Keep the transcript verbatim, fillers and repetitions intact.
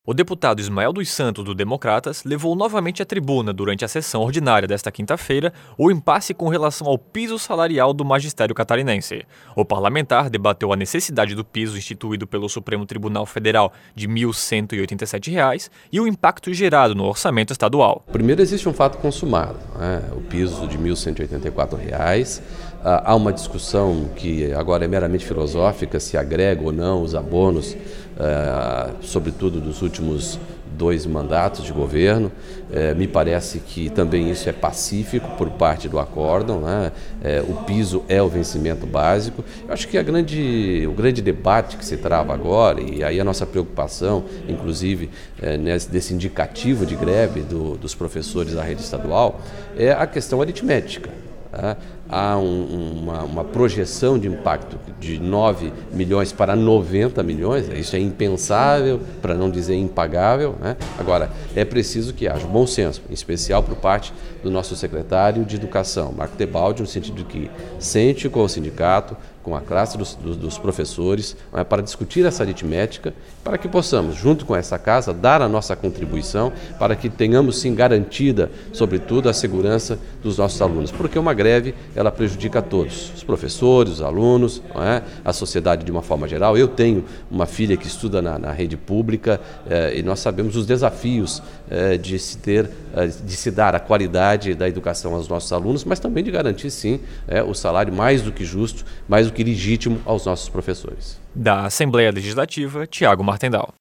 O deputado Ismael dos Santos, do Democratas, levou novamente à tribuna durante a sessão ordinária desta quinta-feira o impasse com relação ao piso salarial do magistério catarinense. O parlamentar debateu a necessidade do piso instituído pelo Supremo Tribunal Federal de mil cento e oitenta e sete reais e o impacto gerado no orçamento estadual. Primeiro, existe um fato consumado, né? O piso de mil cento e oitenta e quatro reais. Há uma discussão que agora é meramente filosófica, se agrega ou não os abonos, uh, sobretudo dos últimos dois mandatos de governo. Uh, me parece que também isso é pacífico por parte do acórdão, né? Uh, o piso é o vencimento básico. Eu acho que a grande, o grande debate que se trava agora, e aí a nossa preocupação, inclusive uh, nesse, desse indicativo de greve do, dos professores da rede estadual, é a questão aritmética. Há um, uma, uma projeção de impacto de nove milhões para noventa milhões, isso é impensável, para não dizer impagável, né? Agora, é preciso que haja bom senso, em especial por parte do nosso secretário de Educação, Marco Tebaldi, no sentido de que sente com o sindicato, com a classe dos, dos, dos professores, né, para discutir essa aritmética, para que possamos, junto com essa casa, dar a nossa contribuição para que tenhamos, sim, garantida, sobretudo, a segurança dos nossos alunos. Porque uma greve, ela prejudica a todos, os professores, os alunos, não é? A sociedade de uma forma geral. Eu tenho uma filha que estuda na, na rede pública eh, e nós sabemos os desafios eh, de se ter, eh, de se dar a qualidade da educação aos nossos alunos, mas também de garantir, sim, eh, o salário mais do que justo, mais do que legítimo aos nossos professores. Da Assembleia Legislativa, Tiago Martendal.